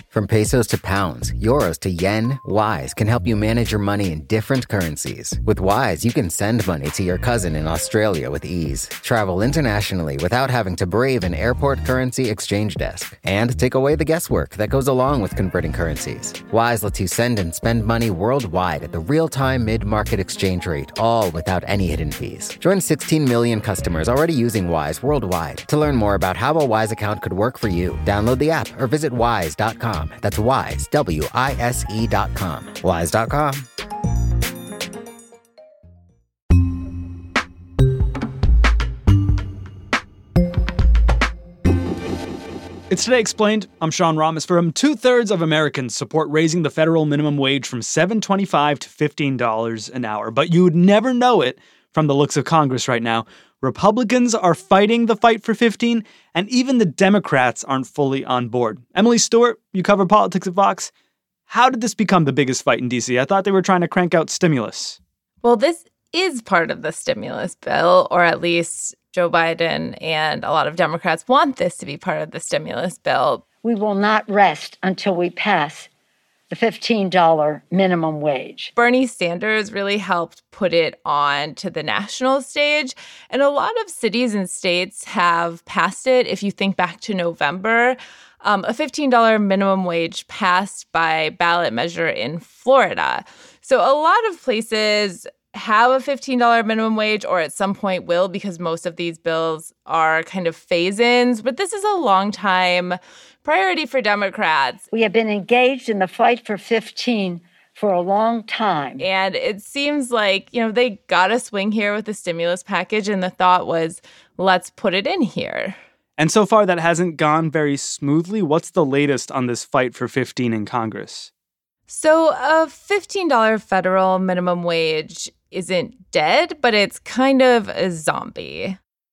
From pesos to pounds, euros to yen, Wise can help you manage your money in different currencies. With Wise, you can send money to your cousin in Australia with ease, travel internationally without having to brave an airport currency exchange desk, and take away the guesswork that goes along with converting currencies. Wise lets you send and spend money worldwide at the real-time mid-market exchange rate, all without any hidden fees. Join 16 million customers already using Wise worldwide. To learn more about how a Wise account could work for you, download the app or visit wise.com. That's Wise, WISE.com. Wise.com. It's Today Explained. I'm Sean Rameswaram. 2/3 of Americans support raising the federal minimum wage from $7.25 to $15 an hour. But you would never know it from the looks of Congress right now. Republicans are fighting the fight for 15, and even the Democrats aren't fully on board. Emily Stewart, you cover politics at Vox. How did this become the biggest fight in D.C.? I thought they were trying to crank out stimulus. Well, this is part of the stimulus bill, or at least Joe Biden and a lot of Democrats want this to be part of the stimulus bill. We will not rest until we pass the $15 minimum wage. Bernie Sanders really helped put it on to the national stage, and a lot of cities and states have passed it. If you think back to November, a $15 minimum wage passed by ballot measure in Florida. So a lot of places have a $15 minimum wage, or at some point will, because most of these bills are kind of phase-ins. But this is a long time priority for Democrats. We have been engaged in the fight for 15 for a long time. And it seems like, they got a swing here with the stimulus package, and the thought was, let's put it in here. And so far, that hasn't gone very smoothly. What's the latest on this fight for 15 in Congress? So a $15 federal minimum wage isn't dead, but it's kind of a zombie.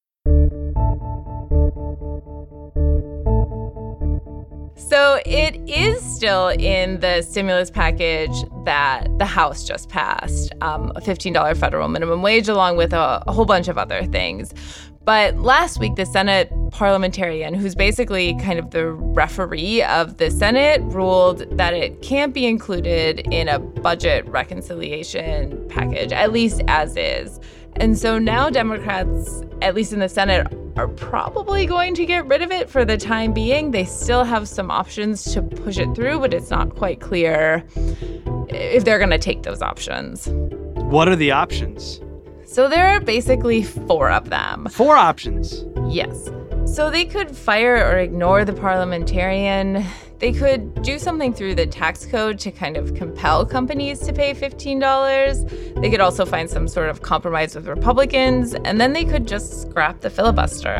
So it is still in the stimulus package that the House just passed, a $15 federal minimum wage, along with a whole bunch of other things. But last week, the Senate parliamentarian, who's basically kind of the referee of the Senate, ruled that it can't be included in a budget reconciliation package, at least as is. And so now Democrats, at least in the Senate, are probably going to get rid of it for the time being. They still have some options to push it through, but it's not quite clear if they're going to take those options. What are the options? So there are basically 4 of them. 4 options? Yes. So they could fire or ignore the parliamentarian. They could do something through the tax code to kind of compel companies to pay $15. They could also find some sort of compromise with Republicans, and then they could just scrap the filibuster.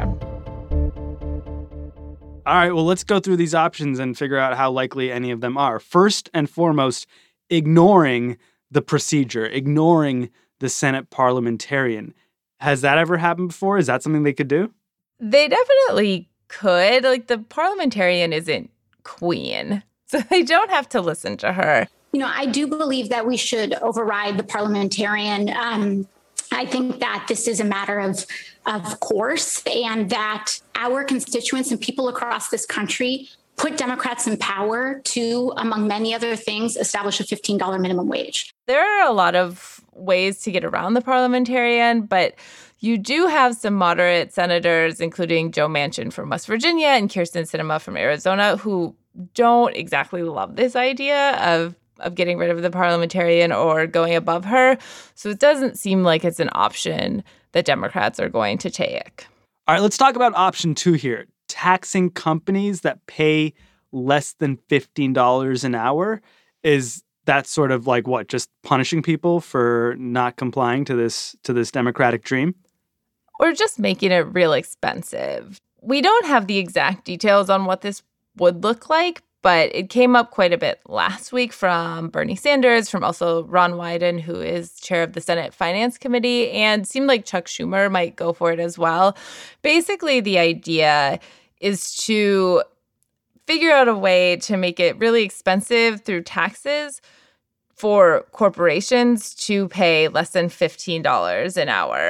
All right, well, let's go through these options and figure out how likely any of them are. First and foremost, ignoring the procedure, ignoring the Senate parliamentarian. Has that ever happened before? Is that something they could do? They definitely could. The parliamentarian isn't queen, so they don't have to listen to her. I do believe that we should override the parliamentarian. I think that this is a matter of course, and that our constituents and people across this country put Democrats in power to, among many other things, establish a $15 minimum wage. There are a lot of ways to get around the parliamentarian, but you do have some moderate senators, including Joe Manchin from West Virginia and Kyrsten Sinema from Arizona, who don't exactly love this idea of getting rid of the parliamentarian or going above her. So it doesn't seem like it's an option that Democrats are going to take. All right, let's talk about option 2 here. Taxing companies that pay less than $15 an hour. Is that sort of like what, just punishing people for not complying to this Democratic dream? Or just making it real expensive. We don't have the exact details on what this would look like, but it came up quite a bit last week from Bernie Sanders, from also Ron Wyden, who is chair of the Senate Finance Committee, and seemed like Chuck Schumer might go for it as well. Basically, the idea is to figure out a way to make it really expensive through taxes for corporations to pay less than $15 an hour.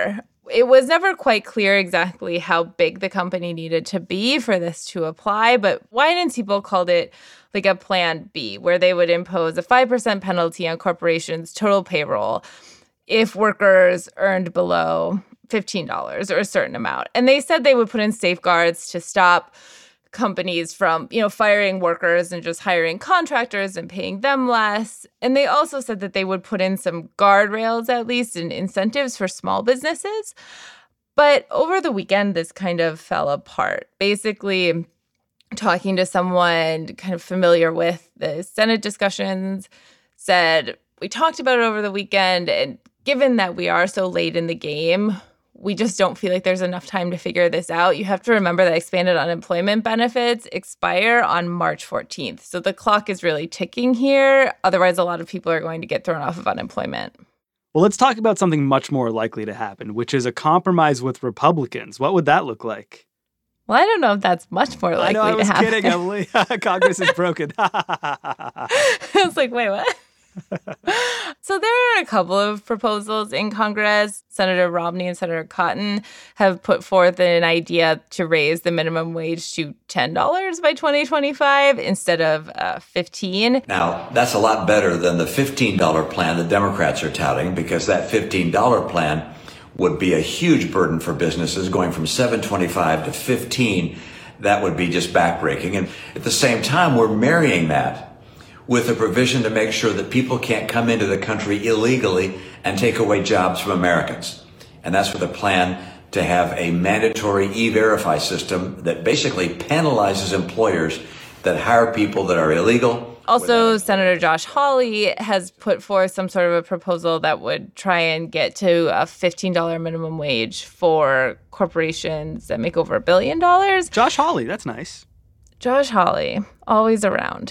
It was never quite clear exactly how big the company needed to be for this to apply, but Wine and Siebel called it like a plan B, where they would impose a 5% penalty on corporations' total payroll if workers earned below $15 or a certain amount. And they said they would put in safeguards to stop companies from, firing workers and just hiring contractors and paying them less. And they also said that they would put in some guardrails, at least, and incentives for small businesses. But over the weekend, this kind of fell apart. Basically, talking to someone kind of familiar with the Senate discussions said, we talked about it over the weekend, and given that we are so late in the game, we just don't feel like there's enough time to figure this out. You have to remember that expanded unemployment benefits expire on March 14th. So the clock is really ticking here. Otherwise, a lot of people are going to get thrown off of unemployment. Well, let's talk about something much more likely to happen, which is a compromise with Republicans. What would that look like? Well, I don't know if that's much more likely to happen. I was kidding, Emily. Congress is broken. I was like, wait, what? So there are a couple of proposals in Congress. Senator Romney and Senator Cotton have put forth an idea to raise the minimum wage to $10 by 2025 instead of $15. Now, that's a lot better than the $15 plan the Democrats are touting, because that $15 plan would be a huge burden for businesses going from $7.25 to $15. That would be just backbreaking. And at the same time, we're marrying that with a provision to make sure that people can't come into the country illegally and take away jobs from Americans. And that's with a plan to have a mandatory E-Verify system that basically penalizes employers that hire people that are illegal. Also, Senator Josh Hawley has put forth some sort of a proposal that would try and get to a $15 minimum wage for corporations that make over $1 billion. Josh Hawley, that's nice. Josh Hawley, always around.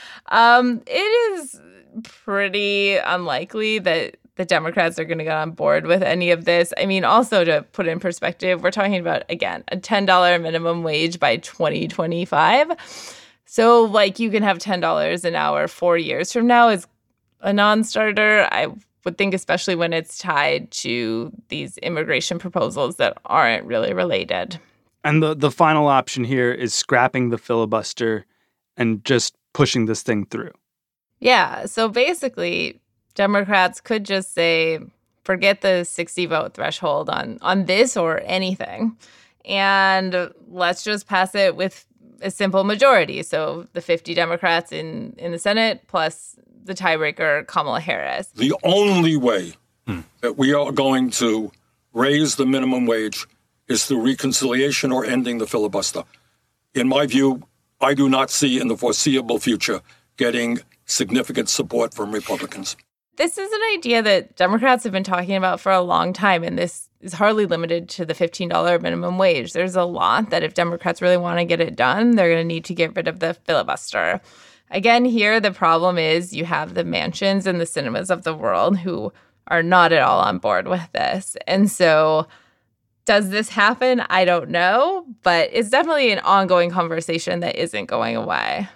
It is pretty unlikely that the Democrats are going to get on board with any of this. I mean, also to put in perspective, we're talking about, again, a $10 minimum wage by 2025. So, you can have $10 an hour 4 years from now is a non-starter. I would think, especially when it's tied to these immigration proposals that aren't really related. And the final option here is scrapping the filibuster and just pushing this thing through. Yeah. So basically, Democrats could just say, forget the 60 vote threshold on this or anything, and let's just pass it with a simple majority. So the 50 Democrats in the Senate plus the tiebreaker, Kamala Harris. The only way that we are going to raise the minimum wage is through reconciliation or ending the filibuster. In my view, I do not see in the foreseeable future getting significant support from Republicans. This is an idea that Democrats have been talking about for a long time, and this is hardly limited to the $15 minimum wage. There's a lot that if Democrats really want to get it done, they're going to need to get rid of the filibuster. Again, here, the problem is you have the Manchins and the Sinemas of the world who are not at all on board with this. And so does this happen? I don't know, but it's definitely an ongoing conversation that isn't going away.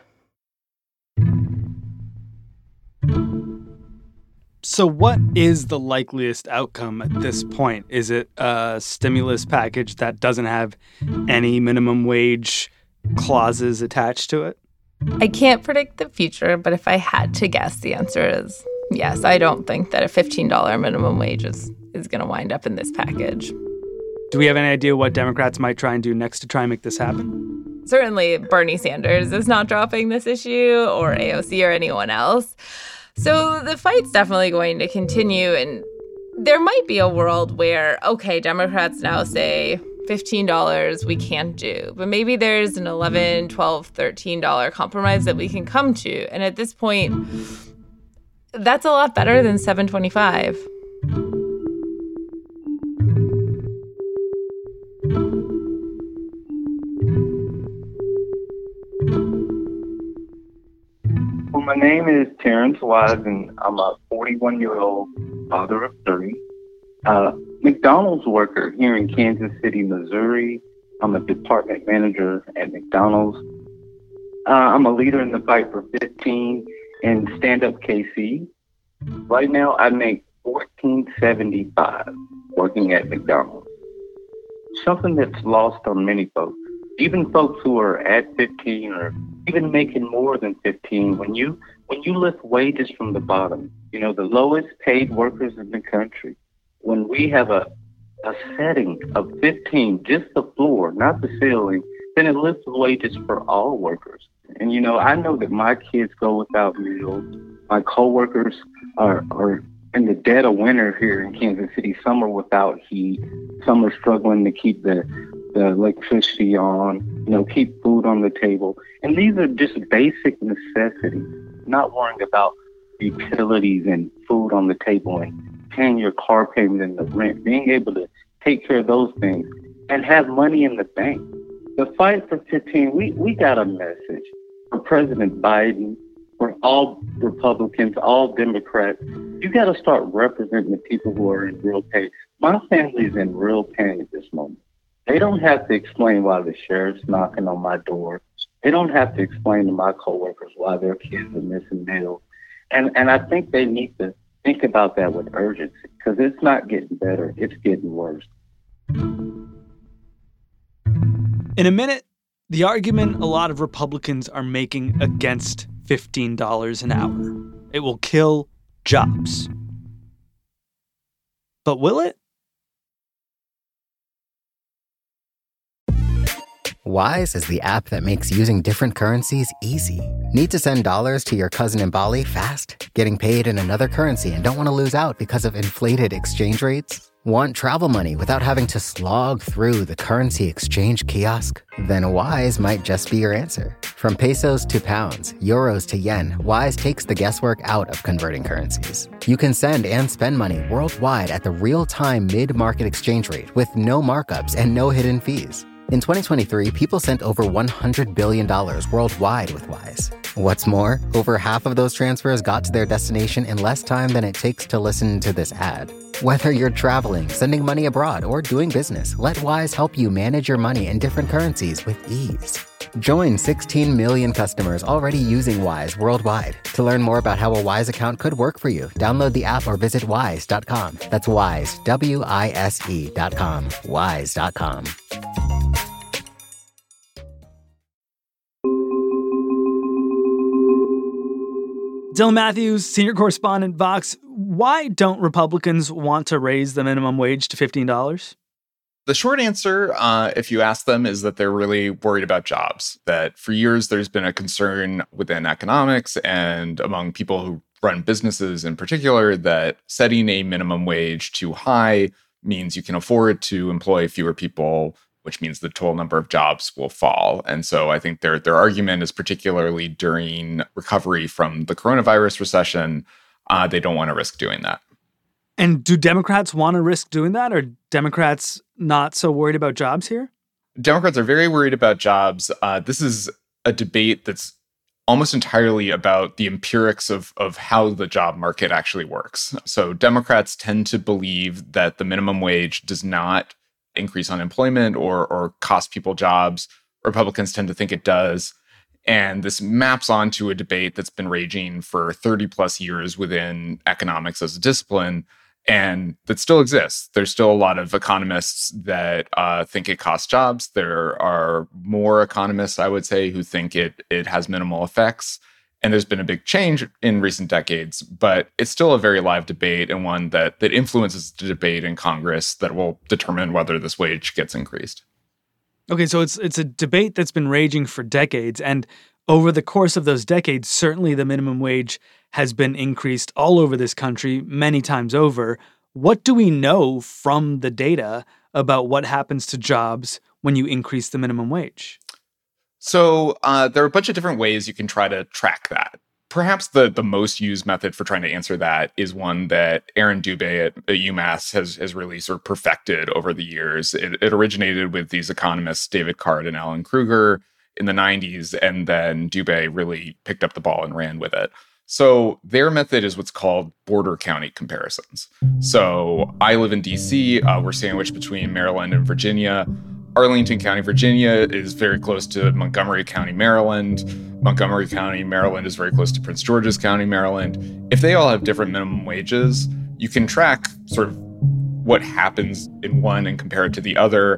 So what is the likeliest outcome at this point? Is it a stimulus package that doesn't have any minimum wage clauses attached to it? I can't predict the future, but if I had to guess, the answer is yes. I don't think that a $15 minimum wage is going to wind up in this package. Do we have any idea what Democrats might try and do next to try and make this happen? Certainly Bernie Sanders is not dropping this issue, or AOC or anyone else. So the fight's definitely going to continue, and there might be a world where, okay, Democrats now say $15 we can't do, but maybe there's an $11, $12, $13 compromise that we can come to. And at this point, that's a lot better than $7.25. Well, my name is Terrence Wise, and I'm a 41-year-old father of three. McDonald's worker here in Kansas City, Missouri. I'm a department manager at McDonald's. I'm a leader in the fight for 15 and Stand Up KC. Right now, I make $14.75 working at McDonald's. something that's lost on many folks. Even folks who are at 15 or even making more than 15, when you lift wages from the bottom, the lowest paid workers in the country, when we have a setting of 15, just the floor, not the ceiling, then it lifts wages for all workers. And, I know that my kids go without meals. My coworkers are in the dead of winter here in Kansas City. Some are without heat. Some are struggling to keep the electricity on, keep food on the table. And these are just basic necessities, not worrying about utilities and food on the table and paying your car payment and the rent, being able to take care of those things and have money in the bank. The fight for 15, we got a message for President Biden, for all Republicans, all Democrats. You got to start representing the people who are in real pain. My family's in real pain at this moment. They don't have to explain why the sheriff's knocking on my door. They don't have to explain to my coworkers why their kids are missing meals. And I think they need to think about that with urgency, because it's not getting better. It's getting worse. In a minute, the argument a lot of Republicans are making against $15 an hour. It will kill jobs. But will it? Wise is the app that makes using different currencies easy. Need to send dollars to your cousin in Bali fast? Getting paid in another currency and don't want to lose out because of inflated exchange rates? Want travel money without having to slog through the currency exchange kiosk? Then Wise might just be your answer. From pesos to pounds, euros to yen, Wise takes the guesswork out of converting currencies. You can send and spend money worldwide at the real-time mid-market exchange rate with no markups and no hidden fees. In 2023, people sent over $100 billion worldwide with Wise. What's more, over half of those transfers got to their destination in less time than it takes to listen to this ad. Whether you're traveling, sending money abroad, or doing business, let Wise help you manage your money in different currencies with ease. Join 16 million customers already using Wise worldwide. To learn more about how a Wise account could work for you, download the app or visit wise.com. That's Wise, WISE.com. Wise.com. Dylan Matthews, senior correspondent, Vox. Why don't Republicans want to raise the minimum wage to $15? The short answer, if you ask them, is that they're really worried about jobs. That for years, there's been a concern within economics and among people who run businesses in particular that setting a minimum wage too high means you can afford to employ fewer people, which means the total number of jobs will fall. And so I think their argument is particularly during recovery from the coronavirus recession, they don't want to risk doing that. And do Democrats want to risk doing that? Or Democrats not so worried about jobs here? Democrats are very worried about jobs. This is a debate that's almost entirely about the empirics of how the job market actually works. So Democrats tend to believe that the minimum wage does not increase unemployment or cost people jobs. Republicans tend to think it does. And this maps onto a debate that's been raging for 30 plus years within economics as a discipline, and that still exists. There's still a lot of economists that think it costs jobs. There are more economists, I would say, who think it has minimal effects. And there's been a big change in recent decades, but it's still a very live debate and one that influences the debate in Congress that will determine whether this wage gets increased. Okay, so it's a debate that's been raging for decades. And over the course of those decades, certainly the minimum wage has been increased all over this country many times over. What do we know from the data about what happens to jobs when you increase the minimum wage? So there are a bunch of different ways you can try to track that. Perhaps the most used method for trying to answer that is one that Aaron Dubé at UMass has really sort of perfected over the years. It originated with these economists, David Card and Alan Krueger, in the 90s, and then Dubé really picked up the ball and ran with it. So their method is what's called border county comparisons. So I live in D.C. We're sandwiched between Maryland and Virginia. Arlington County, Virginia is very close to Montgomery County, Maryland. Montgomery County, Maryland is very close to Prince George's County, Maryland. If they all have different minimum wages, you can track sort of what happens in one and compare it to the other.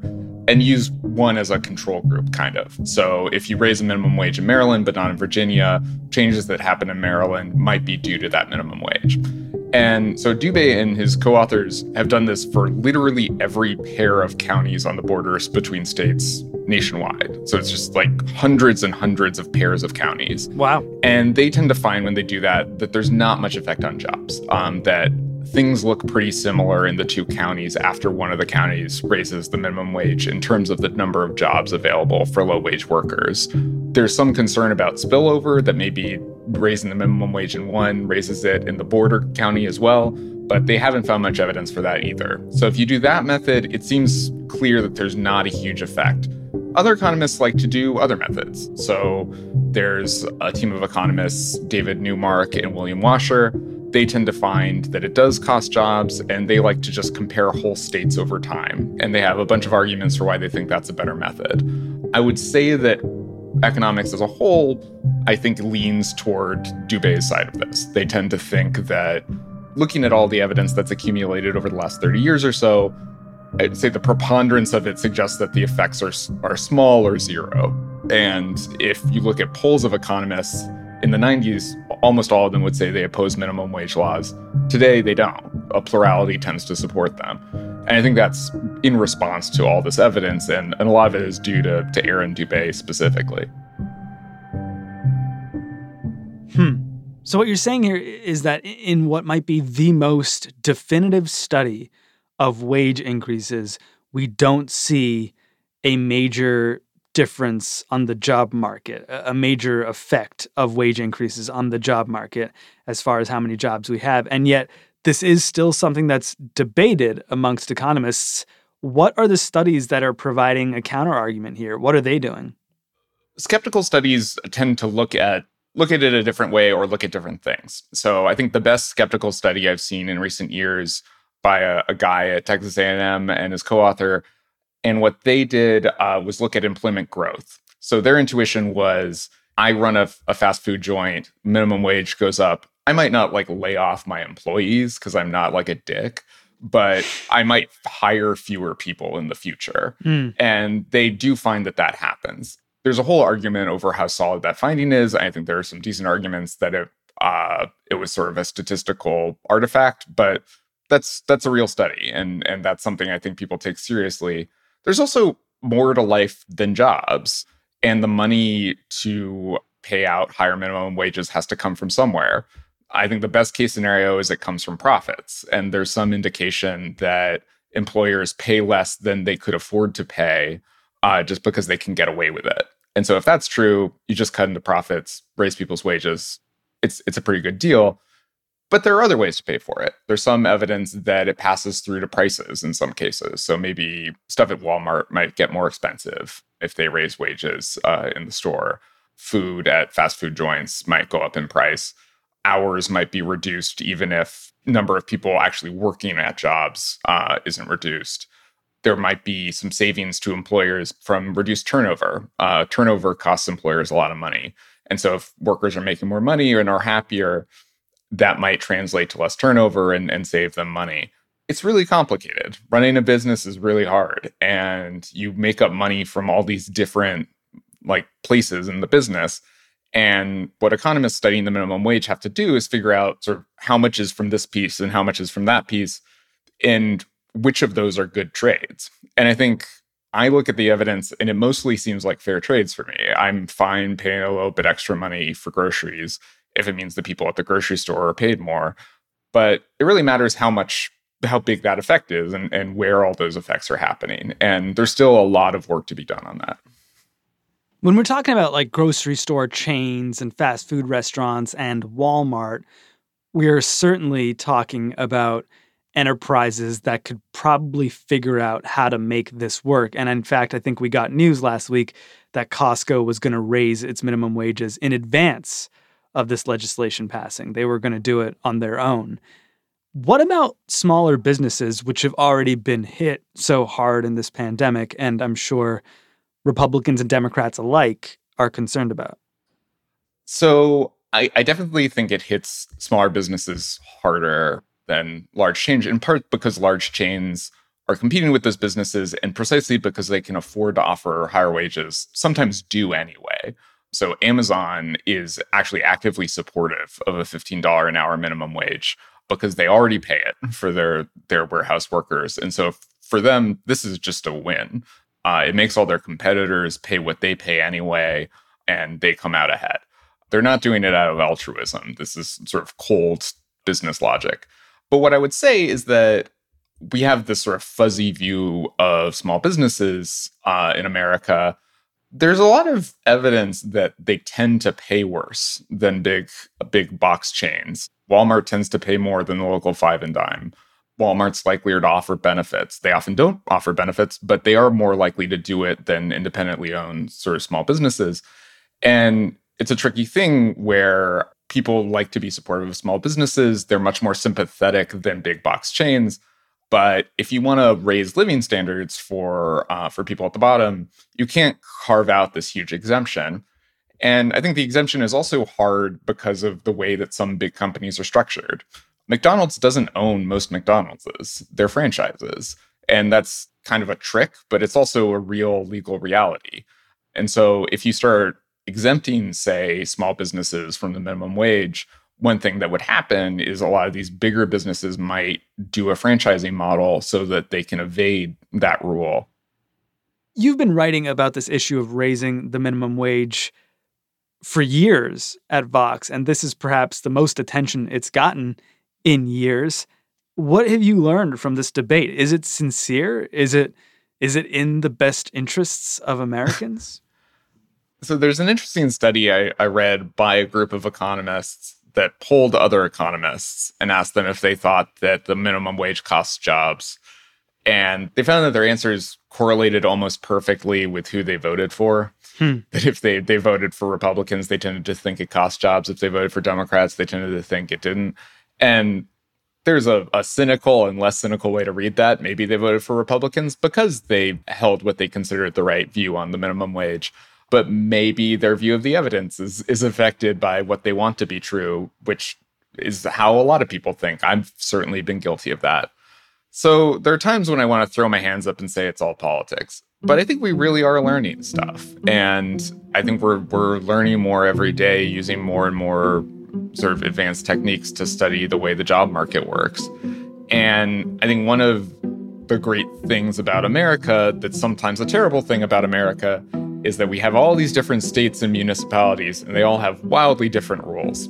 and use one as a control group, kind of. So if you raise the minimum wage in Maryland, but not in Virginia, changes that happen in Maryland might be due to that minimum wage. And so Dubé and his co-authors have done this for literally every pair of counties on the borders between states nationwide. So it's just like hundreds and hundreds of pairs of counties. Wow. And they tend to find when they do that there's not much effect on jobs, that things look pretty similar in the two counties after one of the counties raises the minimum wage in terms of the number of jobs available for low-wage workers. There's some concern about spillover, that maybe raising the minimum wage in one raises it in the border county as well, but they haven't found much evidence for that either. So if you do that method, it seems clear that there's not a huge effect. Other economists like to do other methods. So there's a team of economists, David Newmark and William Washer. They tend to find that it does cost jobs, and they like to just compare whole states over time. And they have a bunch of arguments for why they think that's a better method. I would say that economics as a whole, I think, leans toward Dubé's side of this. They tend to think that looking at all the evidence that's accumulated over the last 30 years or so, I'd say the preponderance of it suggests that the effects are small or zero. And if you look at polls of economists in the 90s, almost all of them would say they oppose minimum wage laws. Today, they don't. A plurality tends to support them. And I think that's in response to all this evidence, and a lot of it is due to Aaron Dubé specifically. So what you're saying here is that in what might be the most definitive study of wage increases, we don't see a major difference on the job market, a major effect of wage increases on the job market as far as how many jobs we have. And yet this is still something that's debated amongst economists. What are the studies that are providing a counter-argument here? What are they doing? Skeptical studies tend to look at it a different way or look at different things. So I think the best skeptical study I've seen in recent years by a guy at Texas A&M and his co-author, and what they did was look at employment growth. So their intuition was, I run a fast food joint, minimum wage goes up. I might not lay off my employees because I'm not a dick, but I might hire fewer people in the future. And they do find that happens. There's a whole argument over how solid that finding is. I think there are some decent arguments that it was sort of a statistical artifact, but that's a real study, and that's something I think people take seriously. There's also more to life than jobs, and the money to pay out higher minimum wages has to come from somewhere. I think the best case scenario is it comes from profits, and there's some indication that employers pay less than they could afford to pay just because they can get away with it. And so if that's true, you just cut into profits, raise people's wages. It's a pretty good deal. But there are other ways to pay for it. There's some evidence that it passes through to prices in some cases. So maybe stuff at Walmart might get more expensive if they raise wages in the store. Food at fast food joints might go up in price. Hours might be reduced even if number of people actually working at jobs isn't reduced. There might be some savings to employers from reduced turnover. Turnover costs employers a lot of money. And so if workers are making more money and are happier, that might translate to less turnover and save them money. It's really complicated. Running a business is really hard. And you make up money from all these different places in the business. And what economists studying the minimum wage have to do is figure out sort of how much is from this piece and how much is from that piece, and which of those are good trades. And I think I look at the evidence and it mostly seems like fair trades for me. I'm fine paying a little bit extra money for groceries if it means the people at the grocery store are paid more. But it really matters how big that effect is and where all those effects are happening. And there's still a lot of work to be done on that. When we're talking about grocery store chains and fast food restaurants and Walmart, we are certainly talking about enterprises that could probably figure out how to make this work. And in fact, I think we got news last week that Costco was going to raise its minimum wages in advance of this legislation passing. They were going to do it on their own. What about smaller businesses, which have already been hit so hard in this pandemic, and I'm sure Republicans and Democrats alike are concerned about? So I definitely think it hits smaller businesses harder than large chains, in part because large chains are competing with those businesses, and precisely because they can afford to offer higher wages, sometimes do anyway. So Amazon is actually actively supportive of a $15 an hour minimum wage because they already pay it for their warehouse workers. And so for them, this is just a win. It makes all their competitors pay what they pay anyway, and they come out ahead. They're not doing it out of altruism. This is sort of cold business logic. But what I would say is that we have this sort of fuzzy view of small businesses in America. There's a lot of evidence that they tend to pay worse than big box chains. Walmart tends to pay more than the local 5 and dime. Walmart's likelier to offer benefits. They often don't offer benefits, but they are more likely to do it than independently owned sort of small businesses. And it's a tricky thing where people like to be supportive of small businesses. They're much more sympathetic than big box chains. But if you want to raise living standards for people at the bottom, you can't carve out this huge exemption. And I think the exemption is also hard because of the way that some big companies are structured. McDonald's doesn't own most McDonald's. They're franchises. And that's kind of a trick, but it's also a real legal reality. And so if you start exempting, say, small businesses from the minimum wage, one thing that would happen is a lot of these bigger businesses might do a franchising model so that they can evade that rule. You've been writing about this issue of raising the minimum wage for years at Vox, and this is perhaps the most attention it's gotten in years. What have you learned from this debate? Is it sincere? Is it in the best interests of Americans? So there's an interesting study I read by a group of economists that polled other economists and asked them if they thought that the minimum wage costs jobs. And they found that their answers correlated almost perfectly with who they voted for. That if they voted for Republicans, they tended to think it cost jobs. If they voted for Democrats, they tended to think it didn't. And there's a cynical and less cynical way to read that. Maybe they voted for Republicans because they held what they considered the right view on the minimum wage. But maybe their view of the evidence is affected by what they want to be true, which is how a lot of people think. I've certainly been guilty of that. So there are times when I want to throw my hands up and say it's all politics. But I think we really are learning stuff. And I think we're learning more every day, using more and more sort of advanced techniques to study the way the job market works. And I think one of the great things about America, that's sometimes a terrible thing about America, is that we have all these different states and municipalities, and they all have wildly different rules.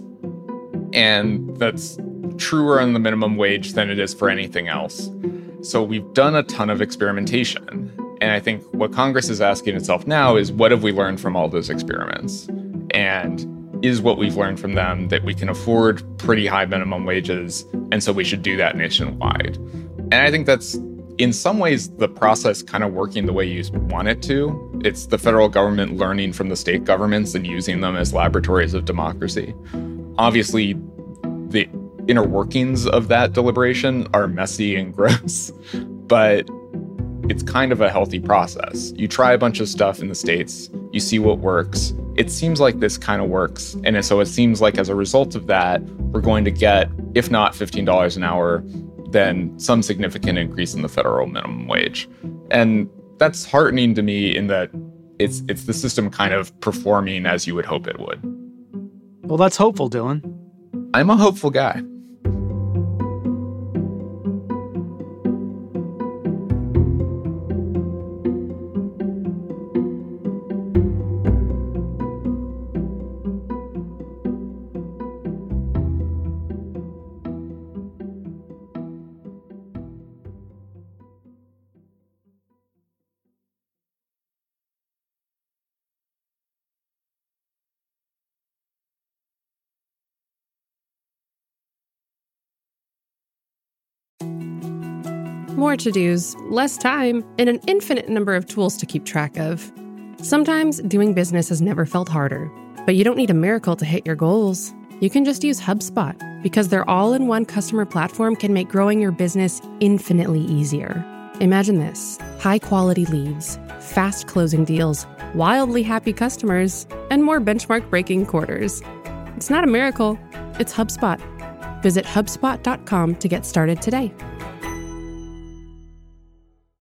And that's truer on the minimum wage than it is for anything else. So we've done a ton of experimentation. And I think what Congress is asking itself now is, what have we learned from all those experiments? And is what we've learned from them that we can afford pretty high minimum wages, and so we should do that nationwide? And I think that's, in some ways, the process kind of working the way you want it to. It's the federal government learning from the state governments and using them as laboratories of democracy. Obviously, the inner workings of that deliberation are messy and gross, but it's kind of a healthy process. You try a bunch of stuff in the states, you see what works. It seems like this kind of works. And so it seems like as a result of that, we're going to get, if not $15 an hour, then some significant increase in the federal minimum wage. And that's heartening to me in that it's the system kind of performing as you would hope it would. Well, that's hopeful, Dylan. I'm a hopeful guy. More to-dos, less time, and an infinite number of tools to keep track of. Sometimes doing business has never felt harder, but you don't need a miracle to hit your goals. You can just use HubSpot, because their all-in-one customer platform can make growing your business infinitely easier. Imagine this: high-quality leads, fast closing deals, wildly happy customers, and more benchmark-breaking quarters. It's not a miracle, it's HubSpot. Visit HubSpot.com to get started today.